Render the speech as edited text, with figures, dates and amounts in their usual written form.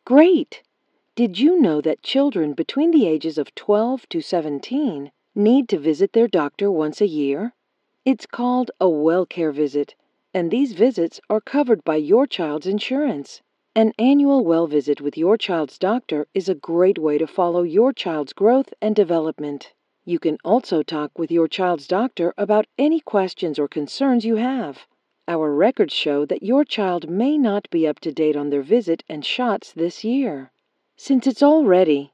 Great! Did you know that children between the ages of 12 to 17 need to visit their doctor once a year? It's called a WellCare visit, and these visits are covered by your child's insurance. An annual well visit with your child's doctor is a great way to follow your child's growth and development. You can also talk with your child's doctor about any questions or concerns you have. Our records show that your child may not be up to date on their visit and shots this year. Since it's all ready,